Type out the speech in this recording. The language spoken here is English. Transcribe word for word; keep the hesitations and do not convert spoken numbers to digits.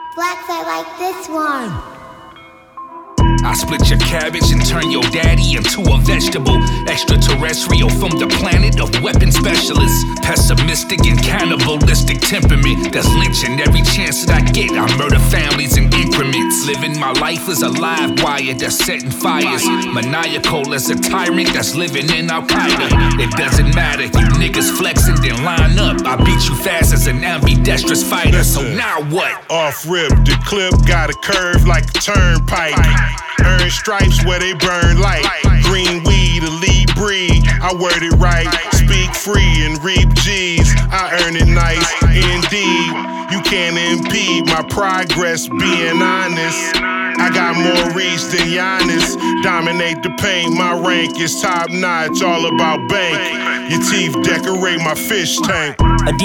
Blacks, I like this one. I split your cabbage and turn your daddy into a vegetable. Extraterrestrial from the planet of weapon specialists. Pessimistic and cannibalistic temperament that's lynching every chance that I get. I murder families in increments. Living my life as a live wire that's setting fires. Maniacal as a tyrant that's living in Al-Qaeda. It doesn't matter, you niggas flexing, then line up. I beat you fast as an ambidextrous fighter, so now what? Off rip, the clip got a curve like a turnpike. Earn stripes where they burn light. Green weed, elite breed. I word it right. Speak free and reap G's. I earn it nice, indeed. You can't impede my progress, being honest. I got more reach than Giannis. Dominate the paint, my rank is top notch. All about bank. Your teeth decorate my fish tank.